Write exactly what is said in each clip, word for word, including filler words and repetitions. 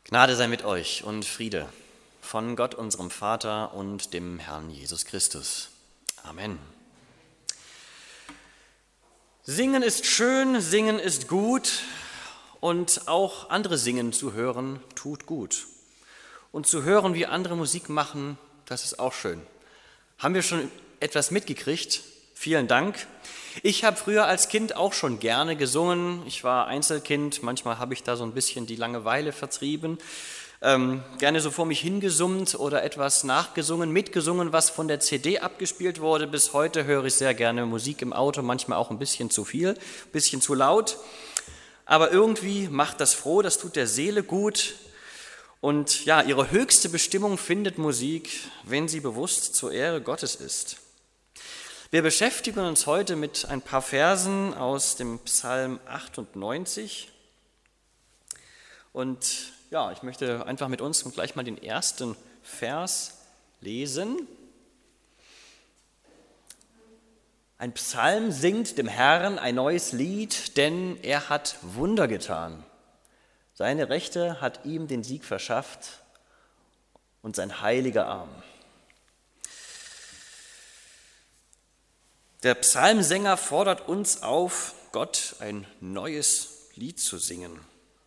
Gnade sei mit euch und Friede von Gott, unserem Vater und dem Herrn Jesus Christus. Amen. Singen ist schön, singen ist gut und auch andere singen zu hören tut gut. Und zu hören, wie andere Musik machen, das ist auch schön. Haben wir schon etwas mitgekriegt? Vielen Dank. Ich habe früher als Kind auch schon gerne gesungen. Ich war Einzelkind, manchmal habe ich da so ein bisschen die Langeweile vertrieben. Ähm, gerne so vor mich hingesummt oder etwas nachgesungen, mitgesungen, was von der C D abgespielt wurde. Bis heute höre ich sehr gerne Musik im Auto, manchmal auch ein bisschen zu viel, ein bisschen zu laut. Aber irgendwie macht das froh, das tut der Seele gut. Und ja, ihre höchste Bestimmung findet Musik, wenn sie bewusst zur Ehre Gottes ist. Wir beschäftigen uns heute mit ein paar Versen aus dem Psalm achtundneunzig. Und ja, ich möchte einfach mit uns gleich mal den ersten Vers lesen. Ein Psalm singt dem Herrn ein neues Lied, denn er hat Wunder getan. Seine Rechte hat ihm den Sieg verschafft und sein heiliger Arm. Der Psalmsänger fordert uns auf, Gott ein neues Lied zu singen.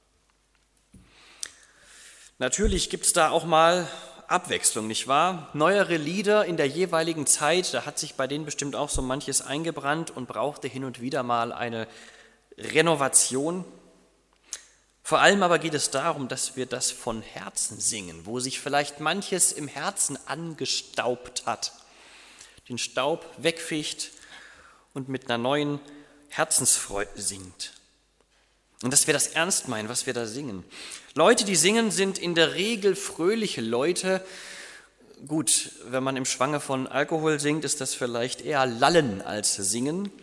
Natürlich gibt es da auch mal Abwechslung, nicht wahr? Neuere Lieder in der jeweiligen Zeit, da hat sich bei denen bestimmt auch so manches eingebrannt und brauchte hin und wieder mal eine Renovation. Vor allem aber geht es darum, dass wir das von Herzen singen, wo sich vielleicht manches im Herzen angestaubt hat, den Staub wegfegt und mit einer neuen Herzensfreude singt. Und dass wir das ernst meinen, was wir da singen. Leute, die singen, sind in der Regel fröhliche Leute. Gut, wenn man im Schwange von Alkohol singt, ist das vielleicht eher Lallen als Singen.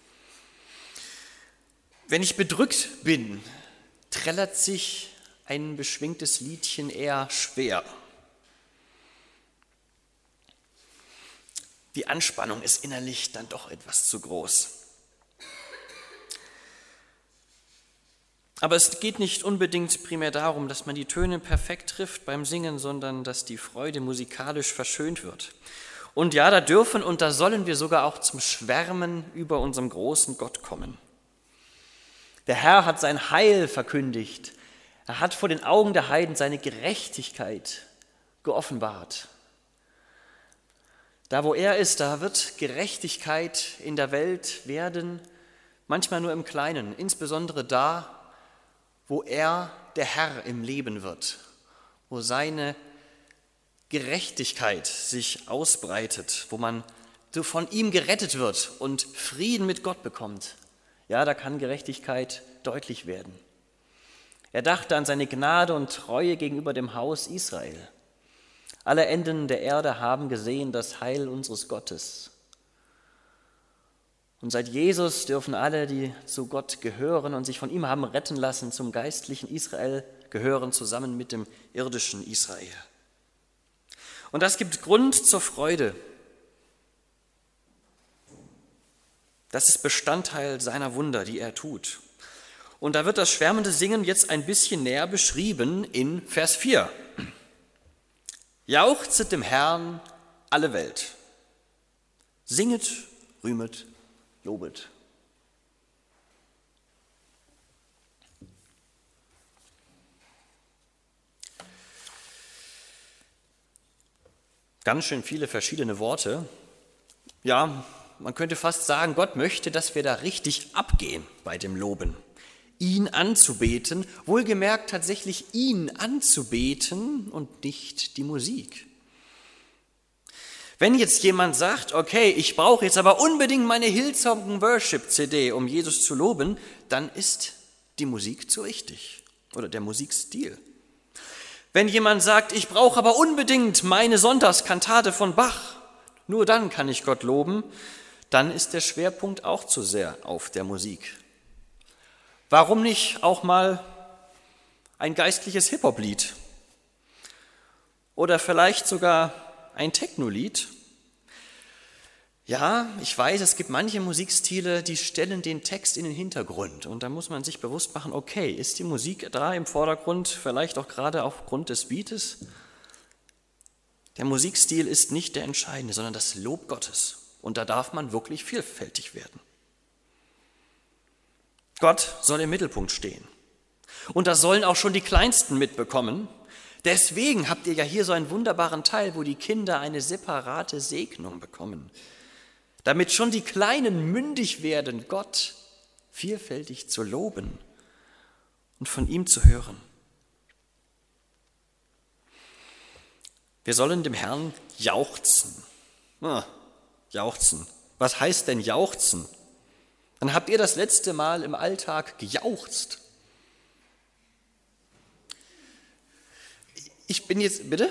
Wenn ich bedrückt bin, trällert sich ein beschwingtes Liedchen eher schwer. Die Anspannung ist innerlich dann doch etwas zu groß. Aber es geht nicht unbedingt primär darum, dass man die Töne perfekt trifft beim Singen, sondern dass die Freude musikalisch verschönt wird. Und ja, da dürfen und da sollen wir sogar auch zum Schwärmen über unserem großen Gott kommen. Der Herr hat sein Heil verkündigt. Er hat vor den Augen der Heiden seine Gerechtigkeit geoffenbart. Da, wo er ist, da wird Gerechtigkeit in der Welt werden, manchmal nur im Kleinen, insbesondere da, wo er der Herr im Leben wird, wo seine Gerechtigkeit sich ausbreitet, wo man von ihm gerettet wird und Frieden mit Gott bekommt. Ja, da kann Gerechtigkeit deutlich werden. Er dachte an seine Gnade und Treue gegenüber dem Haus Israel. Alle Enden der Erde haben gesehen das Heil unseres Gottes. Und seit Jesus dürfen alle, die zu Gott gehören und sich von ihm haben retten lassen, zum geistlichen Israel gehören, zusammen mit dem irdischen Israel. Und das gibt Grund zur Freude. Das ist Bestandteil seiner Wunder, die er tut. Und da wird das schwärmende Singen jetzt ein bisschen näher beschrieben in Vers vier. Jauchzet dem Herrn alle Welt. Singet, rühmet, lobet. Ganz schön viele verschiedene Worte. Ja, man könnte fast sagen, Gott möchte, dass wir da richtig abgehen bei dem Loben. Ihn anzubeten, wohlgemerkt tatsächlich ihn anzubeten und nicht die Musik. Wenn jetzt jemand sagt, okay, ich brauche jetzt aber unbedingt meine Hillsong Worship C D, um Jesus zu loben, dann ist die Musik zu richtig oder der Musikstil. Wenn jemand sagt, ich brauche aber unbedingt meine Sonntagskantate von Bach, nur dann kann ich Gott loben, dann ist der Schwerpunkt auch zu sehr auf der Musik. Warum nicht auch mal ein geistliches Hip-Hop-Lied oder vielleicht sogar ein Techno-Lied? Ja, ich weiß, es gibt manche Musikstile, die stellen den Text in den Hintergrund. Und da muss man sich bewusst machen, okay, ist die Musik da im Vordergrund, vielleicht auch gerade aufgrund des Beates? Der Musikstil ist nicht der entscheidende, sondern das Lob Gottes. Und da darf man wirklich vielfältig werden. Gott soll im Mittelpunkt stehen. Und das sollen auch schon die Kleinsten mitbekommen. Deswegen habt ihr ja hier so einen wunderbaren Teil, wo die Kinder eine separate Segnung bekommen. Damit schon die Kleinen mündig werden, Gott vielfältig zu loben und von ihm zu hören. Wir sollen dem Herrn jauchzen. Ah, jauchzen. Was heißt denn jauchzen? Dann habt ihr das letzte Mal im Alltag gejauchzt. Ich bin jetzt, bitte?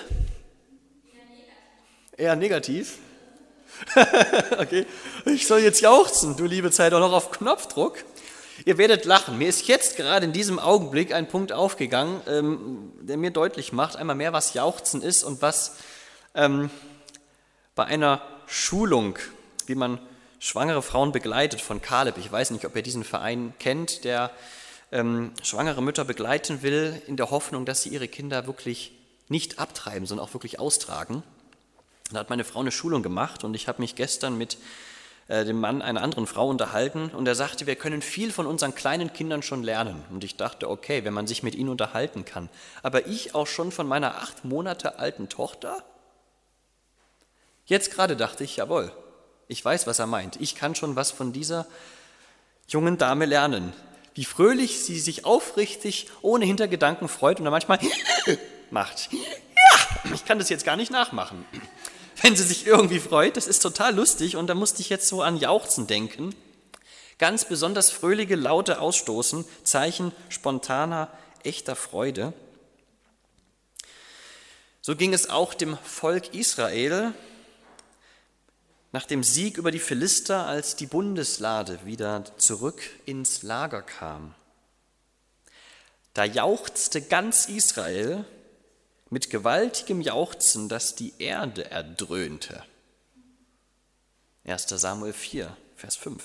Eher negativ. Eher negativ? Okay, ich soll jetzt jauchzen, du liebe Zeit, auch noch auf Knopfdruck. Ihr werdet lachen. Mir ist jetzt gerade in diesem Augenblick ein Punkt aufgegangen, ähm, der mir deutlich macht, einmal mehr, was Jauchzen ist und was ähm, bei einer Schulung, wie man schwangere Frauen begleitet von Kaleb. Ich weiß nicht, ob ihr diesen Verein kennt, der ähm, schwangere Mütter begleiten will, in der Hoffnung, dass sie ihre Kinder wirklich nicht abtreiben, sondern auch wirklich austragen. Da hat meine Frau eine Schulung gemacht und ich habe mich gestern mit äh, dem Mann einer anderen Frau unterhalten und er sagte, wir können viel von unseren kleinen Kindern schon lernen. Und ich dachte, okay, wenn man sich mit ihnen unterhalten kann. Aber ich auch schon von meiner acht Monate alten Tochter? Jetzt gerade dachte ich, jawohl, ich weiß, was er meint. Ich kann schon was von dieser jungen Dame lernen. Wie fröhlich sie sich aufrichtig, ohne Hintergedanken freut und dann manchmal macht. Ja, ich kann das jetzt gar nicht nachmachen. Wenn sie sich irgendwie freut, das ist total lustig und da musste ich jetzt so an Jauchzen denken. Ganz besonders fröhliche Laute ausstoßen, Zeichen spontaner, echter Freude. So ging es auch dem Volk Israel nach dem Sieg über die Philister, als die Bundeslade wieder zurück ins Lager kam. Da jauchzte ganz Israel mit gewaltigem Jauchzen, dass die Erde erdröhnte. erster Samuel vier, Vers fünf.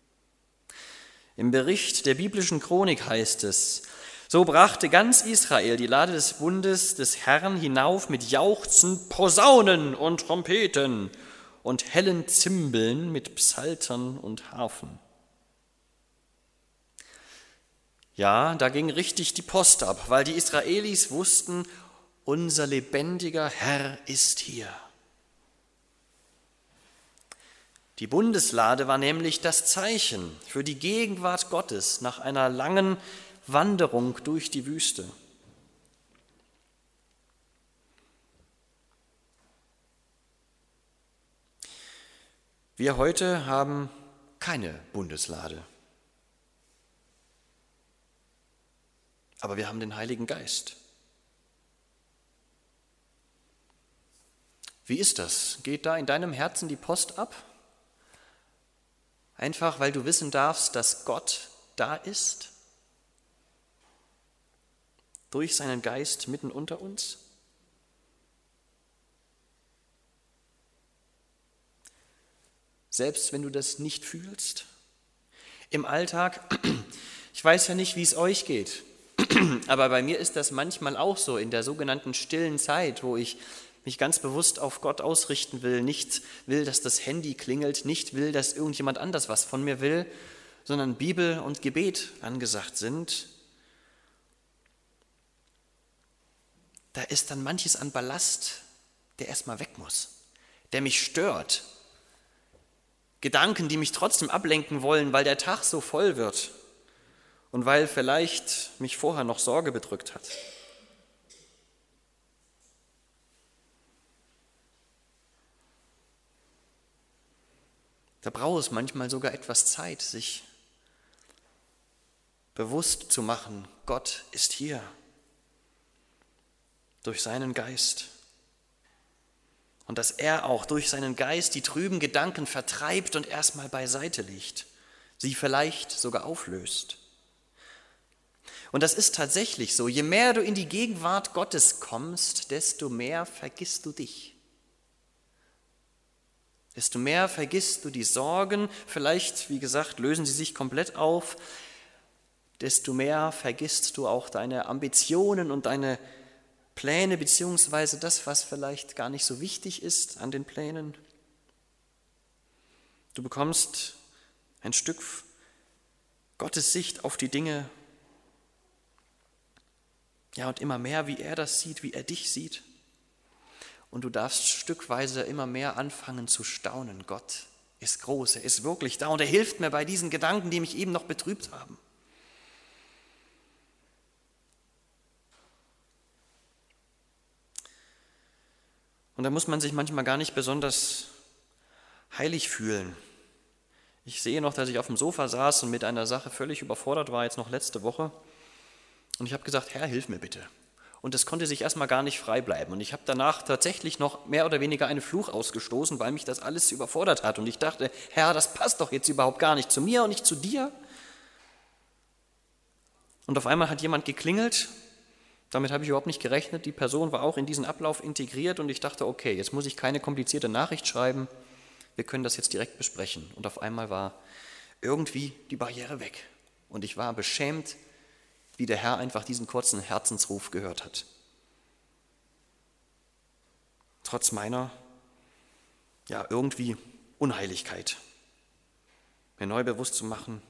Im Bericht der biblischen Chronik heißt es, so brachte ganz Israel die Lade des Bundes des Herrn hinauf mit Jauchzen, Posaunen und Trompeten und hellen Zimbeln mit Psaltern und Harfen. Ja, da ging richtig die Post ab, weil die Israelis wussten, unser lebendiger Herr ist hier. Die Bundeslade war nämlich das Zeichen für die Gegenwart Gottes nach einer langen Wanderung durch die Wüste. Wir heute haben keine Bundeslade, aber wir haben den Heiligen Geist. Wie ist das? Geht da in deinem Herzen die Post ab? Einfach, weil du wissen darfst, dass Gott da ist, durch seinen Geist mitten unter uns? Selbst wenn du das nicht fühlst? Im Alltag, ich weiß ja nicht, wie es euch geht, aber bei mir ist das manchmal auch so in der sogenannten stillen Zeit, wo ich mich ganz bewusst auf Gott ausrichten will, nicht will, dass das Handy klingelt, nicht will, dass irgendjemand anders was von mir will, sondern Bibel und Gebet angesagt sind. Da ist dann manches an Ballast, der erstmal weg muss, der mich stört. Gedanken, die mich trotzdem ablenken wollen, weil der Tag so voll wird und weil vielleicht mich vorher noch Sorge bedrückt hat. Da braucht es manchmal sogar etwas Zeit, sich bewusst zu machen, Gott ist hier durch seinen Geist. Und dass er auch durch seinen Geist die trüben Gedanken vertreibt und erstmal beiseite legt, sie vielleicht sogar auflöst. Und das ist tatsächlich so, je mehr du in die Gegenwart Gottes kommst, desto mehr vergisst du dich. desto mehr vergisst du die Sorgen, vielleicht, wie gesagt, lösen sie sich komplett auf, desto mehr vergisst du auch deine Ambitionen und deine Pläne, beziehungsweise das, was vielleicht gar nicht so wichtig ist an den Plänen. Du bekommst ein Stück Gottes Sicht auf die Dinge, ja, und immer mehr, wie er das sieht, wie er dich sieht. Und du darfst stückweise immer mehr anfangen zu staunen. Gott ist groß, er ist wirklich da und er hilft mir bei diesen Gedanken, die mich eben noch betrübt haben. Und da muss man sich manchmal gar nicht besonders heilig fühlen. Ich sehe noch, dass ich auf dem Sofa saß und mit einer Sache völlig überfordert war, jetzt noch letzte Woche. Und ich habe gesagt, Herr, hilf mir bitte. Und das konnte sich erstmal gar nicht frei bleiben. Und ich habe danach tatsächlich noch mehr oder weniger einen Fluch ausgestoßen, weil mich das alles überfordert hat. Und ich dachte, Herr, das passt doch jetzt überhaupt gar nicht zu mir und nicht zu dir. Und auf einmal hat jemand geklingelt. Damit habe ich überhaupt nicht gerechnet. Die Person war auch in diesen Ablauf integriert und ich dachte, okay, jetzt muss ich keine komplizierte Nachricht schreiben. Wir können das jetzt direkt besprechen. Und auf einmal war irgendwie die Barriere weg. Und ich war beschämt, wie der Herr einfach diesen kurzen Herzensruf gehört hat. Trotz meiner, ja, irgendwie Unheiligkeit. Mir neu bewusst zu machen,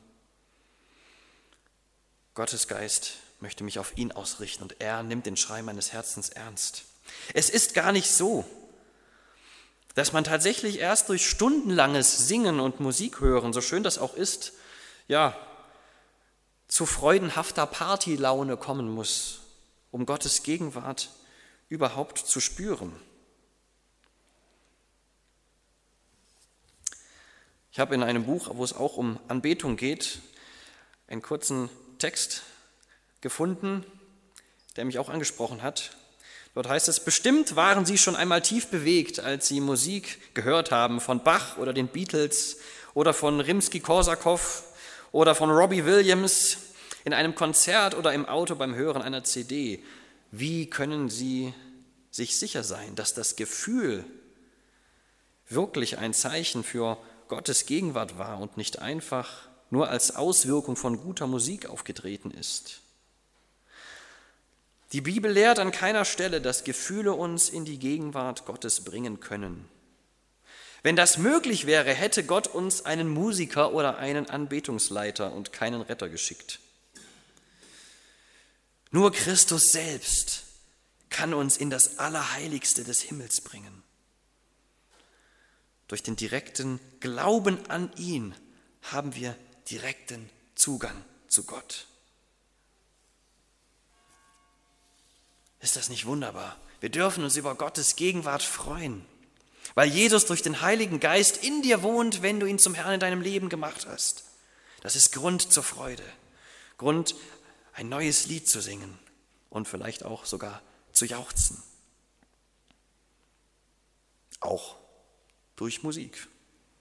Gottes Geist möchte mich auf ihn ausrichten und er nimmt den Schrei meines Herzens ernst. Es ist gar nicht so, dass man tatsächlich erst durch stundenlanges Singen und Musik hören, so schön das auch ist, ja, zu freudenhafter Partylaune kommen muss, um Gottes Gegenwart überhaupt zu spüren. Ich habe in einem Buch, wo es auch um Anbetung geht, einen kurzen Text gefunden, der mich auch angesprochen hat. Dort heißt es, bestimmt waren Sie schon einmal tief bewegt, als Sie Musik gehört haben von Bach oder den Beatles oder von Rimsky-Korsakow oder von Robbie Williams in einem Konzert oder im Auto beim Hören einer C D. Wie können Sie sich sicher sein, dass das Gefühl wirklich ein Zeichen für Gottes Gegenwart war und nicht einfach nur als Auswirkung von guter Musik aufgetreten ist? Die Bibel lehrt an keiner Stelle, dass Gefühle uns in die Gegenwart Gottes bringen können. Wenn das möglich wäre, hätte Gott uns einen Musiker oder einen Anbetungsleiter und keinen Retter geschickt. Nur Christus selbst kann uns in das Allerheiligste des Himmels bringen. Durch den direkten Glauben an ihn haben wir direkten Zugang zu Gott. Ist das nicht wunderbar? Wir dürfen uns über Gottes Gegenwart freuen, weil Jesus durch den Heiligen Geist in dir wohnt, wenn du ihn zum Herrn in deinem Leben gemacht hast. Das ist Grund zur Freude, Grund, ein neues Lied zu singen und vielleicht auch sogar zu jauchzen. Auch durch Musik.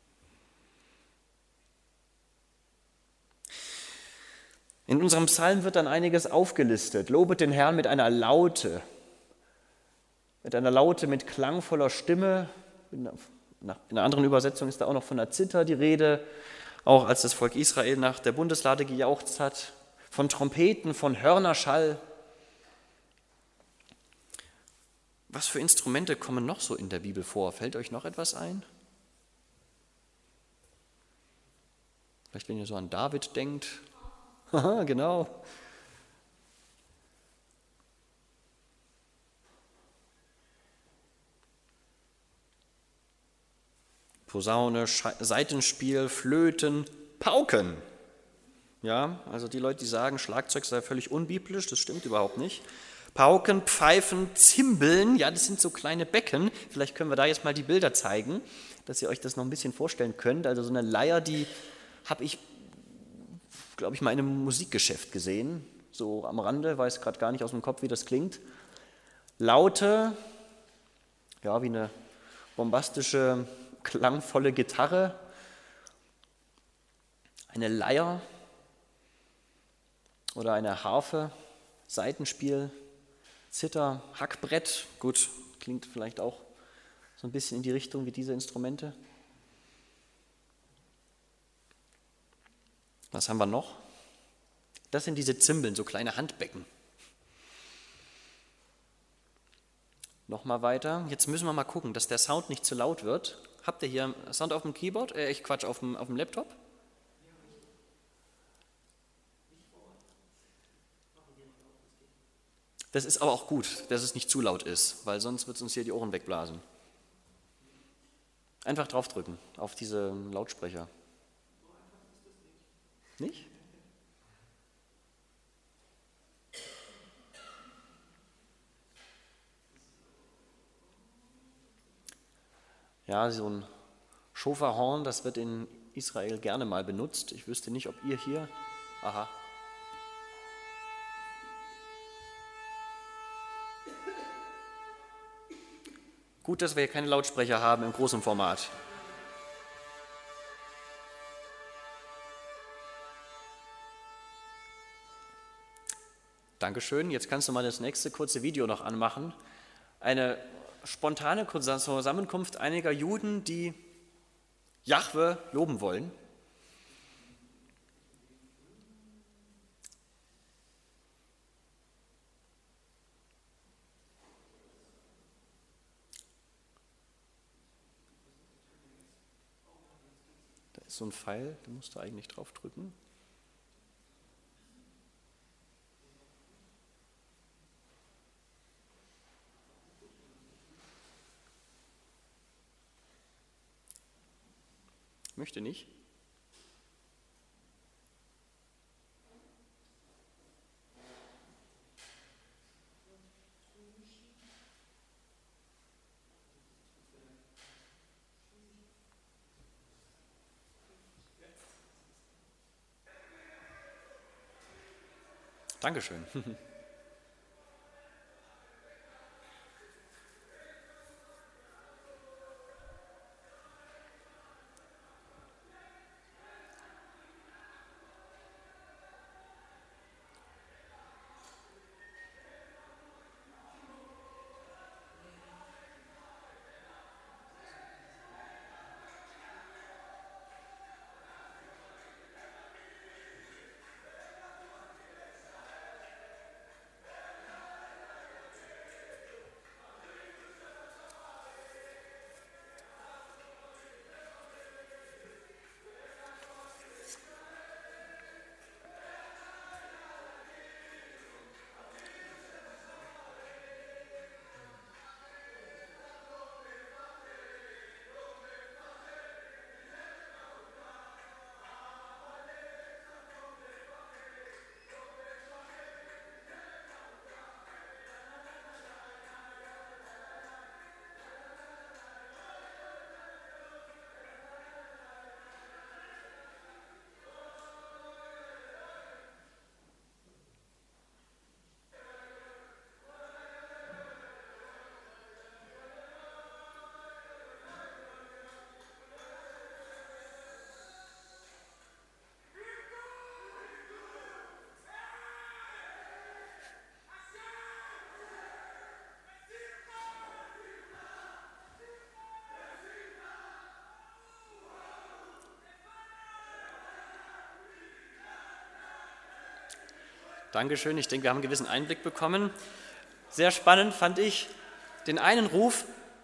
In unserem Psalm wird dann einiges aufgelistet. Lobet den Herrn mit einer Laute, mit einer Laute, mit klangvoller Stimme. In einer anderen Übersetzung ist da auch noch von einer Zither die Rede, auch als das Volk Israel nach der Bundeslade gejauchzt hat, von Trompeten, von Hörnerschall. Was für Instrumente kommen noch so in der Bibel vor? Fällt euch noch etwas ein? Vielleicht, wenn ihr so an David denkt. Haha, genau. Posaune, Saitenspiel, Flöten, Pauken. Ja, also die Leute, die sagen, Schlagzeug sei völlig unbiblisch, das stimmt überhaupt nicht. Pauken, Pfeifen, Zimbeln, ja, das sind so kleine Becken. Vielleicht können wir da jetzt mal die Bilder zeigen, dass ihr euch das noch ein bisschen vorstellen könnt. Also so eine Leier, die habe ich, glaube ich, mal in einem Musikgeschäft gesehen, so am Rande, weiß gerade gar nicht aus dem Kopf, wie das klingt. Laute, ja, wie eine bombastische, klangvolle Gitarre, eine Leier oder eine Harfe, Saitenspiel, Zither, Hackbrett, gut, klingt vielleicht auch so ein bisschen in die Richtung wie diese Instrumente. Was haben wir noch? Das sind diese Zimbeln, so kleine Handbecken. Nochmal weiter. Jetzt müssen wir mal gucken, dass der Sound nicht zu laut wird. Habt ihr hier Sound auf dem Keyboard? Äh, ich Quatsch, auf dem, auf dem Laptop? Das ist aber auch gut, dass es nicht zu laut ist, weil sonst wird es uns hier die Ohren wegblasen. Einfach draufdrücken auf diese Lautsprecher. Nicht? Ja, so ein Schoferhorn, das wird in Israel gerne mal benutzt. Ich wüsste nicht, ob ihr hier... Aha. Gut, dass wir hier keine Lautsprecher haben im großen Format. Dankeschön. Jetzt kannst du mal das nächste kurze Video noch anmachen. Eine spontane Zusammenkunft einiger Juden, die Jahwe loben wollen. Da ist so ein Pfeil, da musst du eigentlich drauf drücken. Möchte nicht. Dankeschön. Dankeschön, ich denke, wir haben einen gewissen Einblick bekommen. Sehr spannend fand ich den einen Ruf,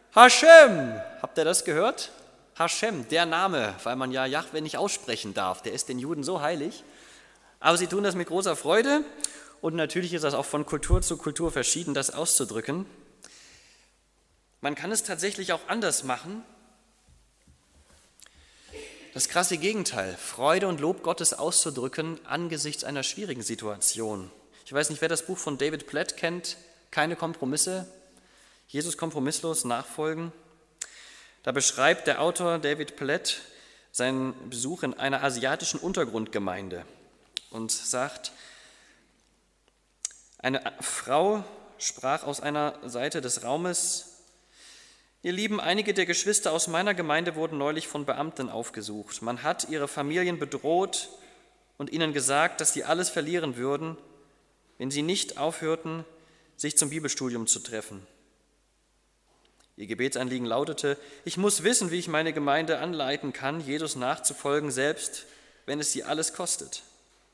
Hashem, habt ihr das gehört? Hashem, der Name, weil man ja Jahwe nicht aussprechen darf, der ist den Juden so heilig. Aber sie tun das mit großer Freude und natürlich ist das auch von Kultur zu Kultur verschieden, das auszudrücken. Man kann es tatsächlich auch anders machen. Das krasse Gegenteil, Freude und Lob Gottes auszudrücken angesichts einer schwierigen Situation. Ich weiß nicht, wer das Buch von David Platt kennt, Keine Kompromisse, Jesus kompromisslos nachfolgen. Da beschreibt der Autor David Platt seinen Besuch in einer asiatischen Untergrundgemeinde und sagt, eine Frau sprach aus einer Seite des Raumes: Ihr Lieben, einige der Geschwister aus meiner Gemeinde wurden neulich von Beamten aufgesucht. Man hat ihre Familien bedroht und ihnen gesagt, dass sie alles verlieren würden, wenn sie nicht aufhörten, sich zum Bibelstudium zu treffen. Ihr Gebetsanliegen lautete: Ich muss wissen, wie ich meine Gemeinde anleiten kann, Jesus nachzufolgen, selbst wenn es sie alles kostet.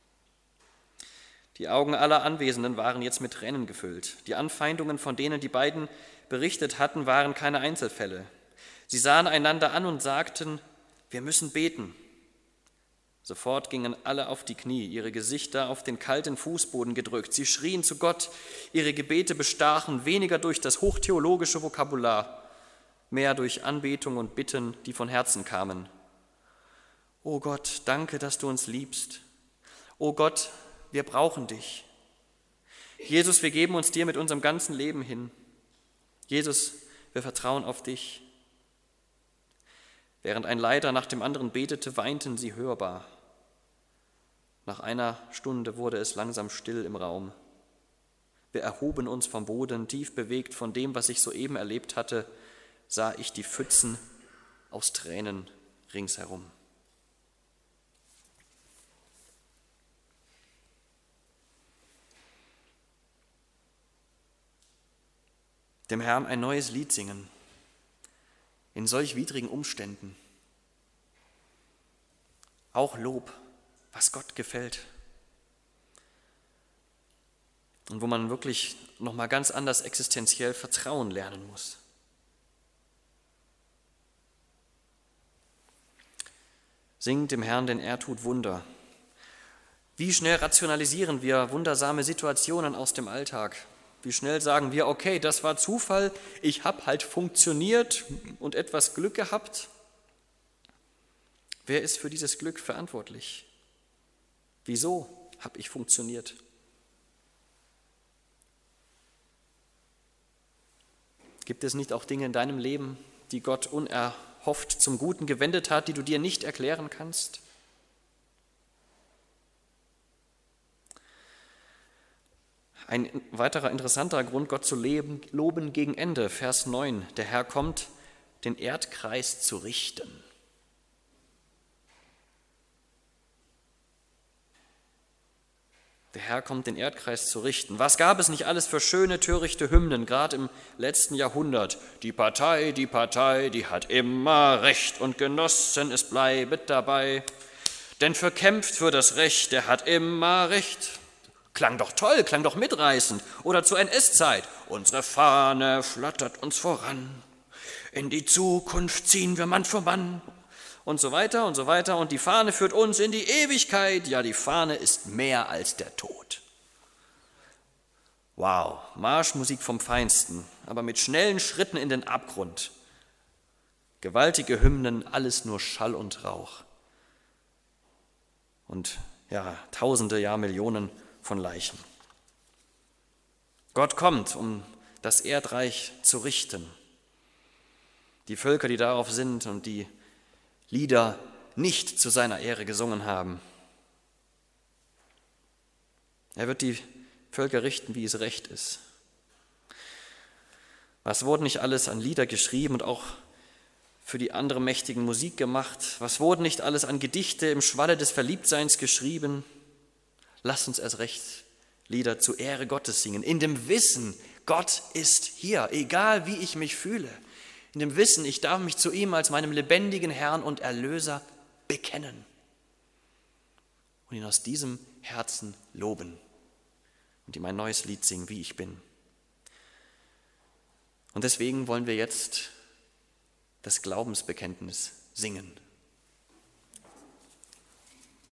Die Augen aller Anwesenden waren jetzt mit Tränen gefüllt. Die Anfeindungen, von denen die beiden berichtet hatten, waren keine Einzelfälle. Sie sahen einander an und sagten, wir müssen beten. Sofort gingen alle auf die Knie, ihre Gesichter auf den kalten Fußboden gedrückt. Sie schrien zu Gott, ihre Gebete bestachen weniger durch das hochtheologische Vokabular, mehr durch Anbetung und Bitten, die von Herzen kamen. O Gott, danke, dass du uns liebst. O Gott, wir brauchen dich. Jesus, wir geben uns dir mit unserem ganzen Leben hin. Jesus, wir vertrauen auf dich. Während ein Leiter nach dem anderen betete, weinten sie hörbar. Nach einer Stunde wurde es langsam still im Raum. Wir erhoben uns vom Boden, tief bewegt von dem, was ich soeben erlebt hatte, sah ich die Pfützen aus Tränen ringsherum. Dem Herrn ein neues Lied singen, in solch widrigen Umständen. Auch Lob, was Gott gefällt. Und wo man wirklich nochmal ganz anders existenziell Vertrauen lernen muss. Singt dem Herrn, denn er tut Wunder. Wie schnell rationalisieren wir wundersame Situationen aus dem Alltag? Wie schnell sagen wir, okay, das war Zufall, ich habe halt funktioniert und etwas Glück gehabt. Wer ist für dieses Glück verantwortlich? Wieso habe ich funktioniert? Gibt es nicht auch Dinge in deinem Leben, die Gott unerhofft zum Guten gewendet hat, die du dir nicht erklären kannst? Ein weiterer interessanter Grund, Gott zu leben, loben gegen Ende, Vers neun. Der Herr kommt, den Erdkreis zu richten. Der Herr kommt, den Erdkreis zu richten. Was gab es nicht alles für schöne, törichte Hymnen, gerade im letzten Jahrhundert? Die Partei, die Partei, die hat immer Recht und Genossen, es bleibet dabei. Denn für kämpft für das Recht, der hat immer Recht. Klang doch toll, klang doch mitreißend. Oder zur N S-Zeit. Unsere Fahne flattert uns voran. In die Zukunft ziehen wir Mann für Mann. Und so weiter und so weiter. Und die Fahne führt uns in die Ewigkeit. Ja, die Fahne ist mehr als der Tod. Wow, Marschmusik vom Feinsten, aber mit schnellen Schritten in den Abgrund. Gewaltige Hymnen, alles nur Schall und Rauch. Und ja, Tausende, ja Millionen von Leichen. Gott kommt, um das Erdreich zu richten. Die Völker, die darauf sind und die Lieder nicht zu seiner Ehre gesungen haben. Er wird die Völker richten, wie es recht ist. Was wurde nicht alles an Lieder geschrieben und auch für die anderen mächtigen Musik gemacht? Was wurde nicht alles an Gedichte im Schwalle des Verliebtseins geschrieben? Lasst uns erst recht Lieder zur Ehre Gottes singen, in dem Wissen, Gott ist hier, egal wie ich mich fühle. In dem Wissen, ich darf mich zu ihm als meinem lebendigen Herrn und Erlöser bekennen und ihn aus diesem Herzen loben und ihm ein neues Lied singen, wie ich bin. Und deswegen wollen wir jetzt das Glaubensbekenntnis singen.